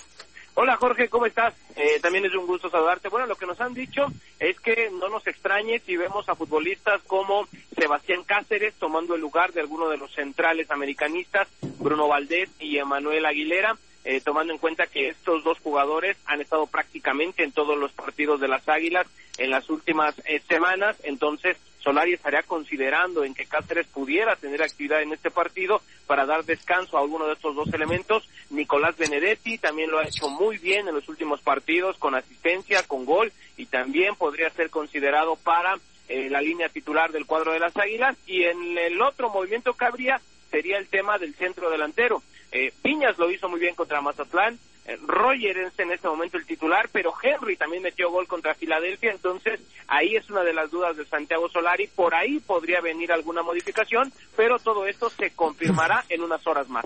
Speaker 11: Hola Jorge, ¿cómo estás? Eh, también es un gusto saludarte. Bueno, lo que nos han dicho es que no nos extrañe si vemos a futbolistas como Sebastián Cáceres tomando el lugar de alguno de los centrales americanistas, Bruno Valdés y Emanuel Aguilera, eh, tomando en cuenta que estos dos jugadores han estado prácticamente en todos los partidos de las Águilas en las últimas eh, semanas. Entonces Solari estaría considerando en que Cáceres pudiera tener actividad en este partido para dar descanso a alguno de estos dos elementos. Nicolás Benedetti también lo ha hecho muy bien en los últimos partidos, con asistencia, con gol, y también podría ser considerado para eh, la línea titular del cuadro de las Águilas. Y en el otro movimiento que habría sería el tema del centro delantero. Eh, Piñas lo hizo muy bien contra Mazatlán, eh, Roger es en este momento el titular, pero Henry también metió gol contra Filadelfia, entonces ahí es una de las dudas de Santiago Solari. Por ahí podría venir alguna modificación, pero todo esto se confirmará en unas horas más.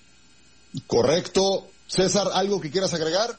Speaker 2: Correcto. César, ¿algo que quieras agregar?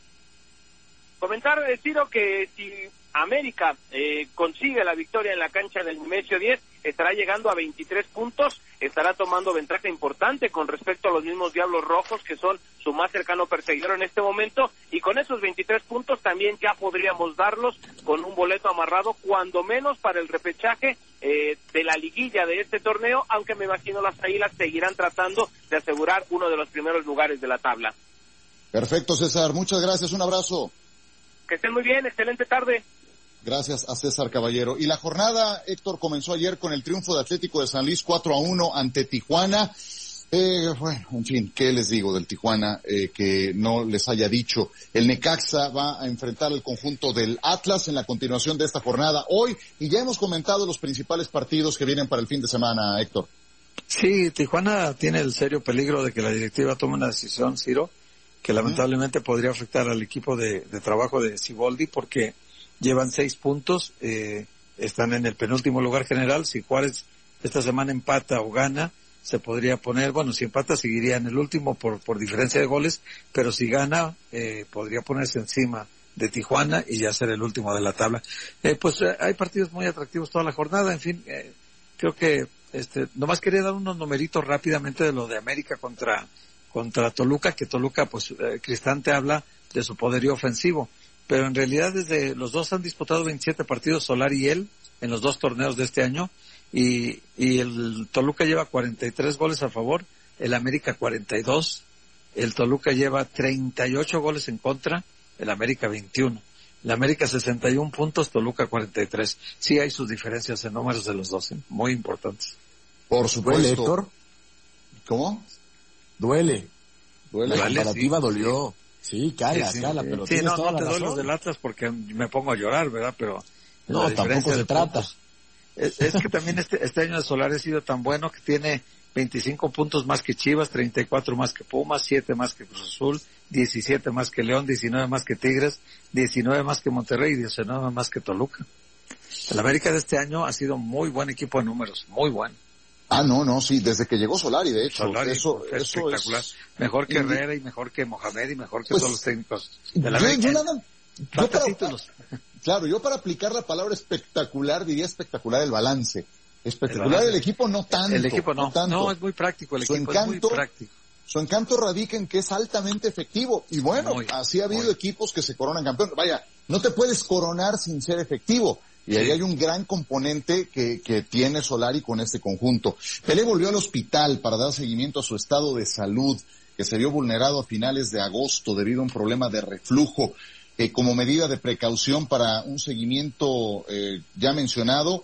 Speaker 11: Comentar, Ciro, que si América eh, consigue la victoria en la cancha del Nemesio diez, estará llegando a veintitrés puntos, estará tomando ventaja importante con respecto a los mismos Diablos Rojos, que son su más cercano perseguidor en este momento, y con esos veintitrés puntos también ya podríamos darlos con un boleto amarrado, cuando menos para el repechaje eh, de la liguilla de este torneo, aunque me imagino las Águilas seguirán tratando de asegurar uno de los primeros lugares de la tabla.
Speaker 2: Perfecto, César, muchas gracias, un abrazo.
Speaker 11: Que estén muy bien, excelente tarde.
Speaker 2: Gracias a César Caballero. Y la jornada, Héctor, comenzó ayer con el triunfo de Atlético de San Luis cuatro a uno ante Tijuana. Eh, bueno, en fin, ¿qué les digo del Tijuana eh, que no les haya dicho? El Necaxa va a enfrentar al conjunto del Atlas en la continuación de esta jornada hoy, y ya hemos comentado los principales partidos que vienen para el fin de semana, Héctor.
Speaker 4: Sí, Tijuana tiene el serio peligro de que la directiva tome una decisión, Ciro, que lamentablemente uh-huh. podría afectar al equipo de, de trabajo de Siboldi, porque llevan seis puntos, eh, están en el penúltimo lugar general. Si Juárez esta semana empata o gana, se podría poner, bueno, si empata seguiría en el último por, por diferencia de goles, pero si gana, eh, podría ponerse encima de Tijuana y ya ser el último de la tabla. Eh, pues eh, hay partidos muy atractivos toda la jornada, en fin, eh, creo que, este, nomás quería dar unos numeritos rápidamente de lo de América contra, contra Toluca, que Toluca, pues, eh, Cristante habla de su poderío ofensivo, pero en realidad desde los dos han disputado veintisiete partidos, Solari y él, en los dos torneos de este año, y, y el Toluca lleva cuarenta y tres goles a favor, el América cuarenta y dos, el Toluca lleva treinta y ocho goles en contra, el América veintiuno, el América sesenta y uno puntos, Toluca cuarenta y tres. Sí hay sus diferencias en números de los dos, ¿eh? Muy importantes.
Speaker 2: Por supuesto.
Speaker 5: ¿Duele, Héctor?
Speaker 2: ¿Cómo?
Speaker 5: Duele.
Speaker 2: Duele.
Speaker 5: La comparativa
Speaker 4: sí,
Speaker 5: dolió. Sí, cala,
Speaker 4: sí, sí,
Speaker 5: cala,
Speaker 4: sí,
Speaker 5: pero
Speaker 4: sí,
Speaker 5: tienes
Speaker 4: no,
Speaker 5: toda
Speaker 4: no
Speaker 5: la
Speaker 4: te doy
Speaker 5: razón.
Speaker 4: los del Atlas porque me pongo a llorar, ¿verdad? Pero
Speaker 5: no, tampoco se trata.
Speaker 4: Es, es que también este, este año de Solari ha sido tan bueno que tiene veinticinco puntos más que Chivas, treinta y cuatro más que Pumas, siete más que Cruz Azul, diecisiete más que León, diecinueve más que Tigres, diecinueve más que Monterrey y diecinueve más que Toluca. El América de este año ha sido muy buen equipo de números, muy bueno.
Speaker 2: Ah, no, no, sí, desde que llegó Solari, de hecho.
Speaker 4: Solari,
Speaker 2: eso,
Speaker 4: es
Speaker 2: eso
Speaker 4: espectacular.
Speaker 2: Es...
Speaker 4: Mejor que Herrera y mejor que Mohamed y mejor que
Speaker 2: pues,
Speaker 4: todos los técnicos de la
Speaker 2: yo,
Speaker 4: América.
Speaker 2: Yo nada, yo para,
Speaker 4: títulos.
Speaker 2: Claro, yo para aplicar la palabra espectacular diría espectacular el balance. Espectacular el,
Speaker 4: balance.
Speaker 2: el equipo no tanto.
Speaker 4: El equipo no,
Speaker 2: no, tanto.
Speaker 4: no es muy práctico, el
Speaker 2: su
Speaker 4: equipo
Speaker 2: encanto,
Speaker 4: es muy práctico.
Speaker 2: Su encanto radica en que es altamente efectivo. Y bueno, muy, así ha habido muy. equipos que se coronan campeón. Vaya, no te puedes coronar sin ser efectivo. Y sí. ahí hay un gran componente que, que tiene Solari con este conjunto. Pelé volvió al hospital para dar seguimiento a su estado de salud, que se vio vulnerado a finales de agosto debido a un problema de reflujo. Eh, como medida de precaución para un seguimiento eh, ya mencionado,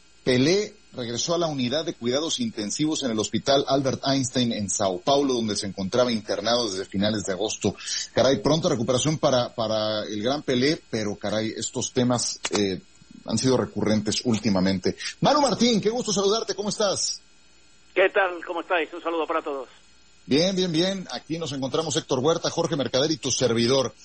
Speaker 2: Pelé regresó a la unidad de cuidados intensivos en el hospital Albert Einstein en Sao Paulo, donde se encontraba internado desde finales de agosto. Caray, pronta recuperación para, para el gran Pelé, pero caray, estos temas eh, han sido recurrentes últimamente. Manu Martín, qué gusto saludarte, ¿cómo estás?
Speaker 12: ¿Qué tal? ¿Cómo estáis? Un saludo para todos.
Speaker 2: Bien, bien, bien. Aquí nos encontramos Héctor Huerta, Jorge Mercader y tu servidor.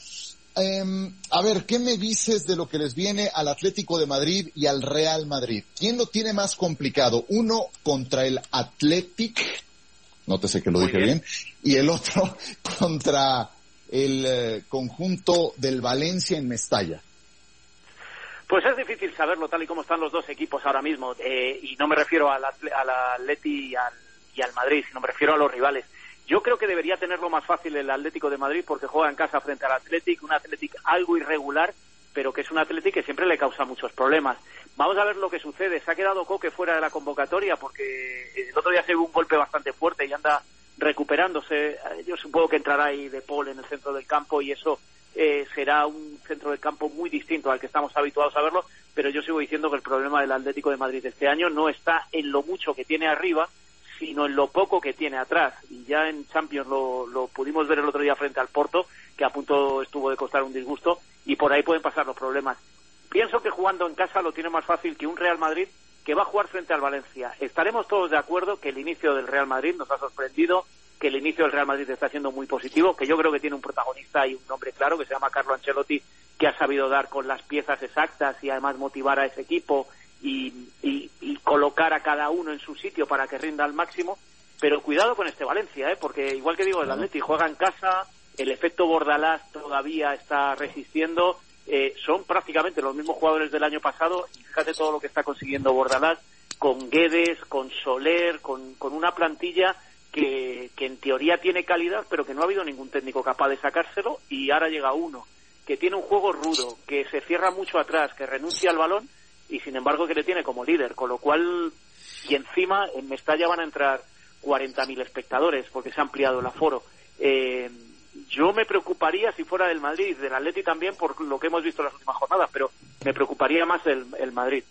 Speaker 2: Eh, a ver, ¿qué me dices de lo que les viene al Atlético de Madrid y al Real Madrid? ¿Quién lo tiene más complicado? Uno contra el Athletic, nótese que lo Muy dije bien. bien, y el otro contra el eh, conjunto del Valencia en Mestalla.
Speaker 12: Pues es difícil saberlo tal y como están los dos equipos ahora mismo, eh, y no me refiero al, al Atleti y al, y al Madrid, sino me refiero a los rivales. Yo creo que debería tenerlo más fácil el Atlético de Madrid porque juega en casa frente al Athletic, un Athletic algo irregular, pero que es un Athletic que siempre le causa muchos problemas. Vamos a ver lo que sucede. Se ha quedado Coque fuera de la convocatoria porque el otro día se dio un golpe bastante fuerte y anda recuperándose. Yo supongo que entrará ahí De Paul en el centro del campo y eso eh, será un centro del campo muy distinto al que estamos habituados a verlo, pero yo sigo diciendo que el problema del Atlético de Madrid este año no está en lo mucho que tiene arriba, sino en lo poco que tiene atrás. Y ya en Champions lo, lo pudimos ver el otro día frente al Porto, que a punto estuvo de costar un disgusto, y por ahí pueden pasar los problemas. Pienso que jugando en casa lo tiene más fácil que un Real Madrid que va a jugar frente al Valencia. Estaremos todos de acuerdo que el inicio del Real Madrid nos ha sorprendido, que el inicio del Real Madrid está siendo muy positivo, que yo creo que tiene un protagonista y un nombre claro, que se llama Carlo Ancelotti, que ha sabido dar con las piezas exactas y además motivar a ese equipo y, y, y colocar a cada uno en su sitio para que rinda al máximo. Pero cuidado con este Valencia, ¿eh? Porque igual que digo, el Atleti juega en casa, el efecto Bordalás todavía está resistiendo, eh, son prácticamente los mismos jugadores del año pasado, y fíjate todo lo que está consiguiendo Bordalás, con Guedes, con Soler, con, con una plantilla que, que en teoría tiene calidad, pero que no ha habido ningún técnico capaz de sacárselo, y ahora llega uno que tiene un juego rudo, que se cierra mucho atrás, que renuncia al balón, y sin embargo que le tiene como líder, con lo cual, y encima en Mestalla van a entrar cuarenta mil espectadores, porque se ha ampliado el aforo. Eh, yo me preocuparía si fuera del Madrid, del Atleti también, por lo que hemos visto en las últimas jornadas, pero me preocuparía más el, el Madrid.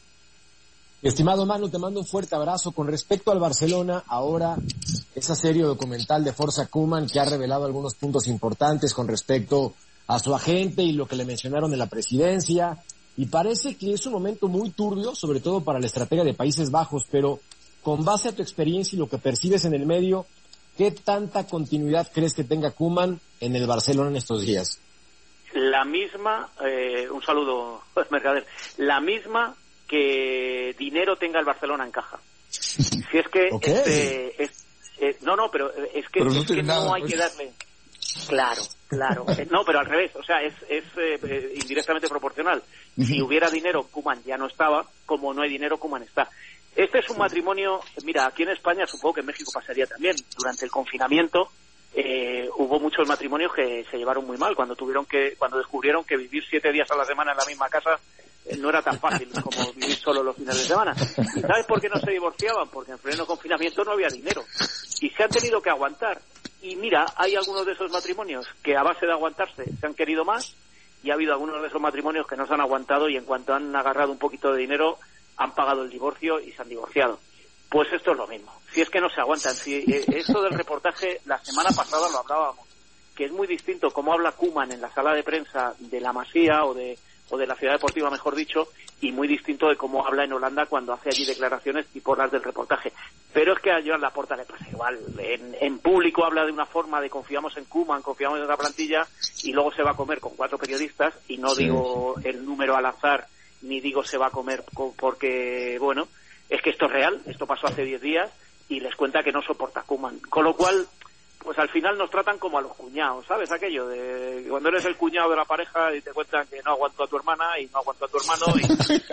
Speaker 5: Estimado Manu, te mando un fuerte abrazo. Con respecto al Barcelona, ahora esa serie documental de Forza Koeman que ha revelado algunos puntos importantes con respecto a su agente y lo que le mencionaron de la presidencia, y parece que es un momento muy turbio, sobre todo para la estratega de Países Bajos, pero con base a tu experiencia y lo que percibes en el medio, ¿qué tanta continuidad crees que tenga Koeman en el Barcelona en estos días?
Speaker 12: La misma, eh, un saludo, Mercader, la misma que dinero tenga el Barcelona en caja. Si es que
Speaker 2: okay.
Speaker 12: este, es, eh, no, no, pero es que,
Speaker 2: pero no,
Speaker 12: es que
Speaker 2: nada,
Speaker 12: no hay
Speaker 2: pues.
Speaker 12: que darle. Claro, claro. Eh, no, pero al revés, o sea, es, es eh, indirectamente proporcional. Si hubiera dinero, Koeman ya no estaba, como no hay dinero, Koeman está. Este es un matrimonio, mira, aquí en España, supongo que en México pasaría también, durante el confinamiento eh, hubo muchos matrimonios que se llevaron muy mal cuando tuvieron que, cuando descubrieron que vivir siete días a la semana en la misma casa eh, no era tan fácil como vivir solo los fines de semana. ¿Y sabes por qué no se divorciaban? Porque en pleno confinamiento no había dinero y se han tenido que aguantar. Y mira, hay algunos de esos matrimonios que a base de aguantarse se han querido más, y ha habido algunos de esos matrimonios que no se han aguantado y en cuanto han agarrado un poquito de dinero han pagado el divorcio y se han divorciado. Pues esto es lo mismo. Si es que no se aguantan. Si eh, esto del reportaje la semana pasada lo hablábamos, que es muy distinto cómo habla Koeman en la sala de prensa de la Masía o de o de la Ciudad Deportiva, mejor dicho, y muy distinto de cómo habla en Holanda cuando hace allí declaraciones tipo las del reportaje. Pero es que a Joan Laporta le pasa igual. En, en público habla de una forma de confiamos en Koeman, confiamos en la plantilla, y luego se va a comer con cuatro periodistas, y no sí, digo sí. el número al azar, ni digo se va a comer porque, bueno, es que esto es real, esto pasó hace diez días, y les cuenta que no soporta Koeman. Con lo cual, pues al final nos tratan como a los cuñados, ¿sabes? Aquello de cuando eres el cuñado de la pareja y te cuentan que no aguanto a tu hermana y no aguanto a tu hermano. Y...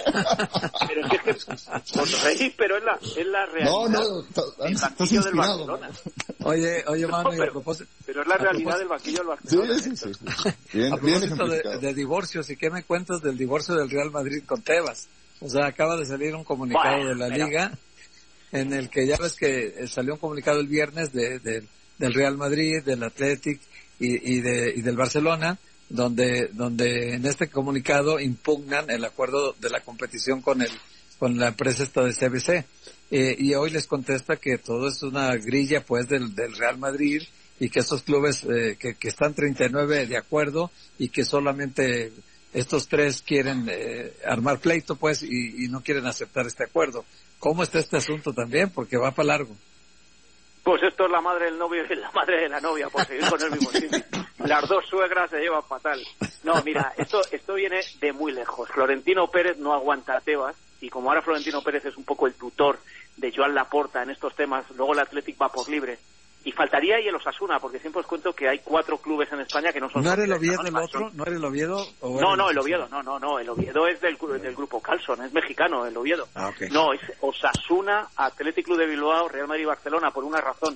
Speaker 12: pero es que, pues reí, pero es la, es la realidad.
Speaker 2: No, no,
Speaker 12: el banquillo del Barcelona.
Speaker 4: Oye, oye,
Speaker 12: no,
Speaker 4: Manu,
Speaker 12: pero,
Speaker 4: a propósito...
Speaker 12: pero es la realidad del banquillo del Barcelona.
Speaker 2: Sí, sí, sí. sí. Bien,
Speaker 4: a propósito de, de divorcios, ¿y qué me cuentas del divorcio del Real Madrid con Tebas? O sea, acaba de salir un comunicado bueno, de la pero... Liga en el que ya ves que salió un comunicado el viernes de... de del Real Madrid, del Athletic y, y, de, y del Barcelona, donde donde en este comunicado impugnan el acuerdo de la competición con el con la empresa esta de C B C. Eh, y hoy les contesta que todo es una grilla pues del, del Real Madrid y que estos clubes eh, que, que están treinta y nueve de acuerdo y que solamente estos tres quieren eh, armar pleito pues y, y no quieren aceptar este acuerdo. ¿Cómo está este asunto también? Porque va para largo.
Speaker 12: Pues esto es la madre del novio y la madre de la novia, por seguir con el mismo símil. Las dos suegras se llevan fatal. No, mira, esto esto viene de muy lejos. Florentino Pérez no aguanta a Tebas, y como ahora Florentino Pérez es un poco el tutor de Joan Laporta en estos temas, luego el Athletic va por libre. Y faltaría ahí el Osasuna, porque siempre os cuento que hay cuatro clubes en España que no son...
Speaker 4: ¿No era el Oviedo el otro? ¿No era el Oviedo?
Speaker 12: O no, no, el Oviedo, no, no, no, el Oviedo es del, del grupo Carlson, es mexicano el Oviedo.
Speaker 4: Ah, okay.
Speaker 12: No, es Osasuna, Athletic Club de Bilbao, Real Madrid y Barcelona, por una razón,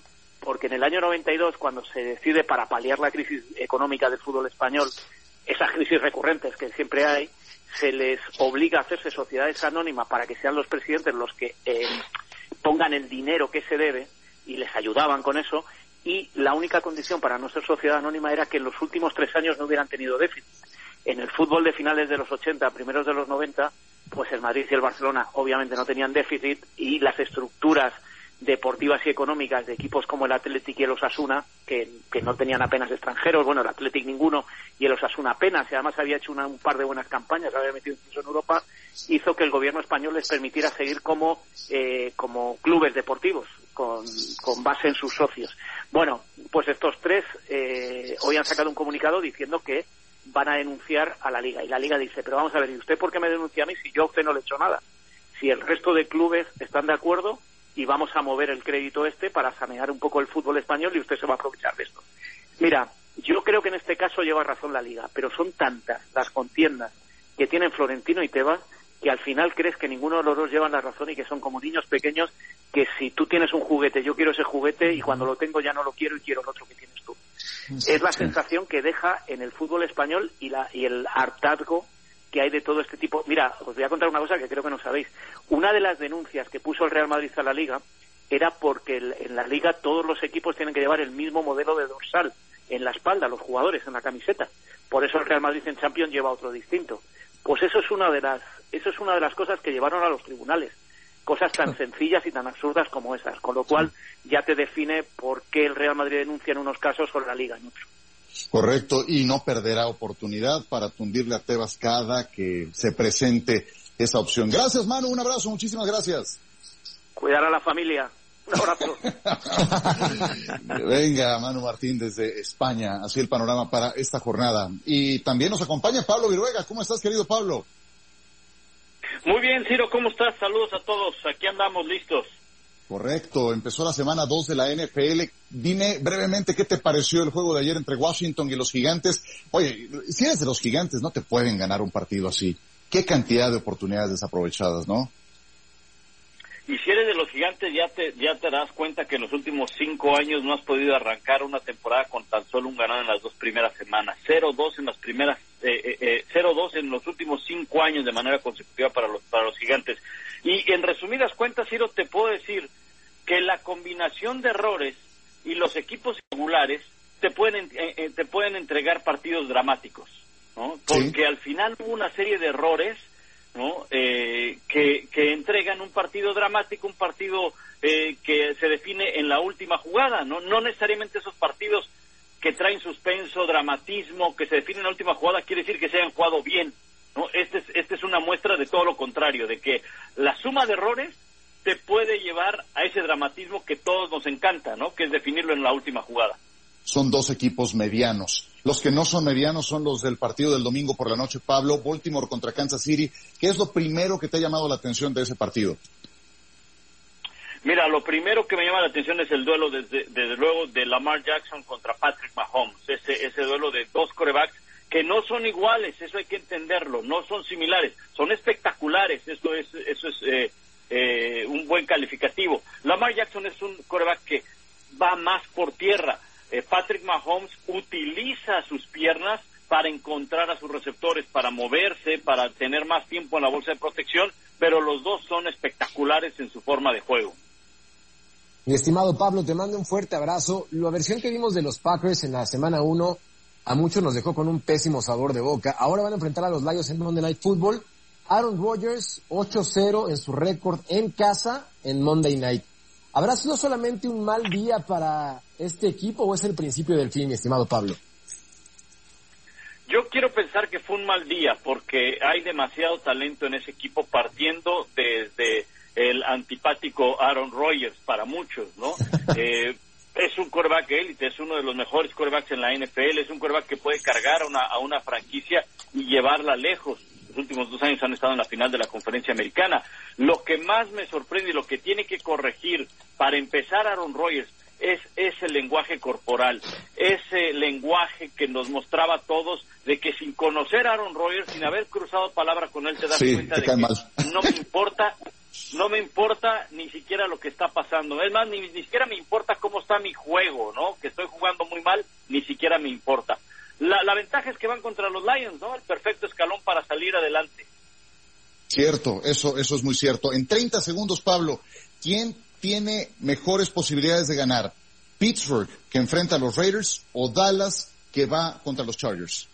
Speaker 12: porque en el año noventa y dos, cuando se decide para paliar la crisis económica del fútbol español, esas crisis recurrentes que siempre hay, se les obliga a hacerse sociedades anónimas para que sean los presidentes los que eh, pongan el dinero que se debe, y les ayudaban con eso, y la única condición para no ser sociedad anónima era que en los últimos tres años no hubieran tenido déficit. En el fútbol de finales de los ochenta, primeros de los noventa, pues el Madrid y el Barcelona obviamente no tenían déficit, y las estructuras deportivas y económicas de equipos como el Athletic y el Osasuna, que, que no tenían apenas extranjeros, bueno, el Athletic ninguno y el Osasuna apenas, y además había hecho una, un par de buenas campañas, había metido incluso en Europa, hizo que el gobierno español les permitiera seguir como, eh, como clubes deportivos, con, con base en sus socios. Bueno, pues estos tres eh, hoy han sacado un comunicado diciendo que van a denunciar a la Liga, y la Liga dice, pero vamos a ver, ¿y usted por qué me denuncia a mí si yo a usted no le he hecho nada? Si el resto de clubes están de acuerdo y vamos a mover el crédito este para sanear un poco el fútbol español, y usted se va a aprovechar de esto. Mira, yo creo que en este caso lleva razón la Liga, pero son tantas las contiendas que tienen Florentino y Tebas que al final crees que ninguno de los dos llevan la razón, y que son como niños pequeños que si tú tienes un juguete, yo quiero ese juguete, y cuando lo tengo ya no lo quiero y quiero el otro que tienes tú. Es la sensación que deja en el fútbol español y, la, y el hartazgo que hay de todo este tipo. Mira, os voy a contar una cosa que creo que no sabéis. Una de las denuncias que puso el Real Madrid a la Liga era porque el, en la Liga todos los equipos tienen que llevar el mismo modelo de dorsal en la espalda, los jugadores, en la camiseta. Por eso el Real Madrid en Champions lleva otro distinto. Pues eso es una de las eso es una de las cosas que llevaron a los tribunales. Cosas tan sencillas y tan absurdas como esas. Con lo cual ya te define por qué el Real Madrid denuncia en unos casos sobre la Liga en otros.
Speaker 2: Correcto, y no perderá oportunidad para tundirle a Tebas cada que se presente esa opción. Gracias, Manu, un abrazo, muchísimas gracias.
Speaker 12: Cuidar a la familia. Un abrazo.
Speaker 2: Venga, Manu Martín desde España, así el panorama para esta jornada. Y también nos acompaña Pablo Viruega. ¿Cómo estás, querido Pablo?
Speaker 13: Muy bien, Ciro, ¿cómo estás? Saludos a todos, aquí andamos listos.
Speaker 2: Correcto, empezó la semana dos de la N F L. Dime brevemente qué te pareció el juego de ayer entre Washington y los Gigantes. Oye, si eres de los Gigantes no te pueden ganar un partido así. Qué cantidad de oportunidades desaprovechadas, ¿no?
Speaker 13: Y si eres de los Gigantes ya te ya te das cuenta que en los últimos cinco años no has podido arrancar una temporada con tan solo un ganado en las dos primeras semanas. cero dos en las primeras, eh, eh, cero dos en los últimos cinco años de manera consecutiva para los para los Gigantes. Y en resumidas cuentas, Ciro, te puedo decir que la combinación de errores y los equipos regulares te pueden eh, te pueden entregar partidos dramáticos, ¿no? Porque sí, al final hubo una serie de errores, ¿no? Eh, que, que entregan un partido dramático, un partido eh, que se define en la última jugada, ¿no? No necesariamente esos partidos que traen suspenso, dramatismo, que se definen en la última jugada, quiere decir que se hayan jugado bien, ¿no? Este es, este es una muestra de todo lo contrario, de que la suma de errores te puede llevar a ese dramatismo que todos nos encanta, ¿no? Que es definirlo en la última jugada.
Speaker 2: Son dos equipos medianos. Los que no son medianos son los del partido del domingo por la noche, Pablo, Baltimore contra Kansas City. ¿Qué es lo primero que te ha llamado la atención de ese partido?
Speaker 13: Mira, lo primero que me llama la atención es el duelo, desde, desde luego, de Lamar Jackson contra Patrick Mahomes. Ese, ese duelo de dos quarterbacks que no son iguales, eso hay que entenderlo, no son similares, son espectaculares, eso es, eso es eh, eh, un buen calificativo. Lamar Jackson es un quarterback que va más por tierra. Eh, Patrick Mahomes utiliza sus piernas para encontrar a sus receptores, para moverse, para tener más tiempo en la bolsa de protección, pero los dos son espectaculares en su forma de juego.
Speaker 5: Mi estimado Pablo, te mando un fuerte abrazo. La versión que vimos de los Packers en la semana uno a muchos nos dejó con un pésimo sabor de boca. Ahora van a enfrentar a los Lions en Monday Night Football. Aaron Rodgers, ocho cero en su récord en casa en Monday Night. ¿Habrá sido solamente un mal día para este equipo o es el principio del fin, mi estimado Pablo?
Speaker 13: Yo quiero pensar que fue un mal día porque hay demasiado talento en ese equipo, partiendo desde el antipático Aaron Rodgers para muchos, ¿no? eh, es un quarterback élite, es uno de los mejores quarterbacks en la N F L, es un quarterback que puede cargar a una, a una franquicia y llevarla lejos. Los últimos dos años han estado en la final de la Conferencia Americana. Lo que más me sorprende y lo que tiene que corregir para empezar Aaron Rodgers es ese lenguaje corporal, ese lenguaje que nos mostraba a todos de que sin conocer a Aaron Rodgers, sin haber cruzado palabra con él, te das
Speaker 2: sí,
Speaker 13: cuenta
Speaker 2: te
Speaker 13: de
Speaker 2: cae
Speaker 13: que
Speaker 2: mal.
Speaker 13: no me importa no me importa ni siquiera lo que está pasando. Es más, ni, ni siquiera me importa cómo está mi juego, ¿no? Que estoy jugando muy mal, ni siquiera me importa. La, la ventaja es que van contra los Lions, ¿no? El perfecto escalón para salir adelante.
Speaker 2: Cierto, eso, eso es muy cierto. En treinta segundos, Pablo, ¿quién tiene mejores posibilidades de ganar? ¿Pittsburgh, que enfrenta a los Raiders, o Dallas, que va contra los Chargers?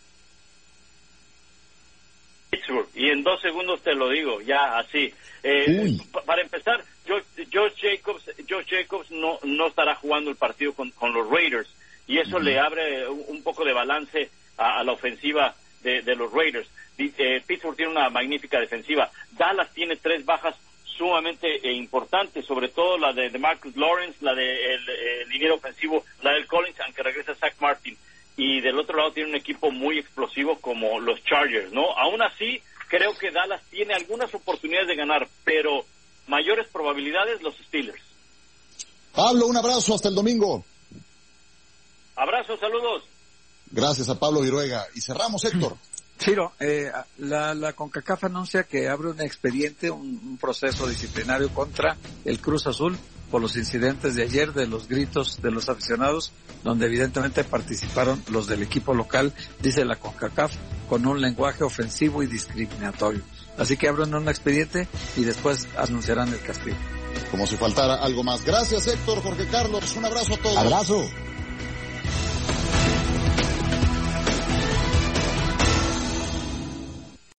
Speaker 13: Pittsburgh, y en dos segundos te lo digo, ya así. Eh, pa- para empezar, Josh, Josh Jacobs, Josh Jacobs no, no estará jugando el partido con, con los Raiders, y eso uh-huh. le abre un, un poco de balance a, a la ofensiva de, de los Raiders. Eh, Pittsburgh tiene una magnífica defensiva. Dallas tiene tres bajas sumamente eh, importantes, sobre todo la de, de Marcus Lawrence, la del de el liniero ofensivo, la del Collins, aunque regresa Zach Martin. Y del otro lado tiene un equipo muy explosivo como los Chargers, ¿no? Aún así, creo que Dallas tiene algunas oportunidades de ganar, pero mayores probabilidades los Steelers.
Speaker 2: Pablo, un abrazo, hasta el domingo.
Speaker 13: Abrazos, saludos.
Speaker 2: Gracias a Pablo Viruega. Y cerramos, Héctor.
Speaker 4: Ciro, eh, la, la CONCACAF anuncia que abre un expediente, un, un proceso disciplinario contra el Cruz Azul por los incidentes de ayer, de los gritos de los aficionados, donde evidentemente participaron los del equipo local, dice la CONCACAF, con un lenguaje ofensivo y discriminatorio. Así que abren un expediente y después anunciarán el castigo.
Speaker 2: Como si faltara algo más. Gracias, Héctor, Jorge Carlos, un abrazo a todos.
Speaker 5: Abrazo.